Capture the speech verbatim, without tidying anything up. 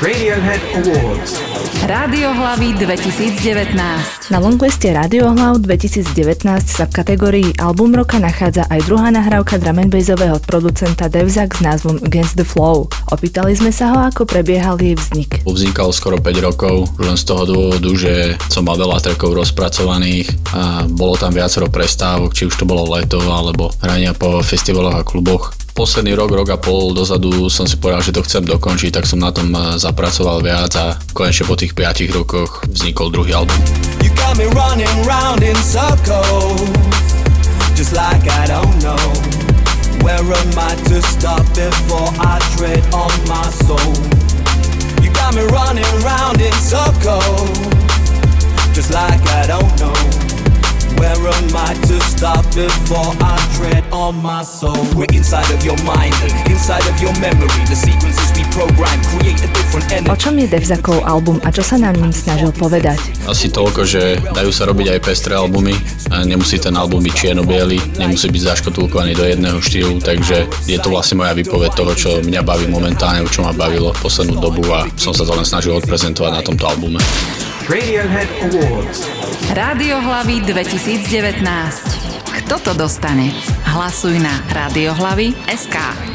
Radiohead Awards. Rádiohlavy dvetisícdevätnásť. Na longliste Rádiohlav dvetisícdevätnásť sa v kategórii Album roka nachádza aj druhá nahrávka drum and bassového producenta Devzak s názvom Against the Flow. Opýtali sme sa ho, ako prebiehal jej vznik. Vznikal skoro päť rokov, len z toho dôvodu, že som mal veľa trackov rozpracovaných a bolo tam viacero prestávok, či už to bolo leto alebo hrania po festivaloch a kluboch. Posledný rok, rok a pol dozadu som si povedal, že to chcem dokončiť, tak som na tom zapracoval viac a konečne po tých piatich rokoch vznikol druhý album. You got me running round in circles, just like I don't know. Where am I to stop before I tread on my soul? You got me running round in circles, just like I don't know. Where am I to stop before I tread on my soul? We're inside of your mind, inside of your memory. The sequences we program create a different energy. O čom je Devzakov album a čo sa nám ním snažil povedať? Asi toľko, že dajú sa robiť aj pestré albumy. Nemusí ten album byť čierno-biely, nemusí byť zaškatulkovaný do jedného štýlu, takže je to vlastne moja výpoveď toho, čo mňa baví momentálne, čo ma bavilo poslednú dobu a som sa to len snažil odprezentovať na tomto albume. Radiohead Awards. Rádiohlavy dvetisícdevätnásť. Kto to dostane? Hlasuj na rádiohlavy bodka es ká.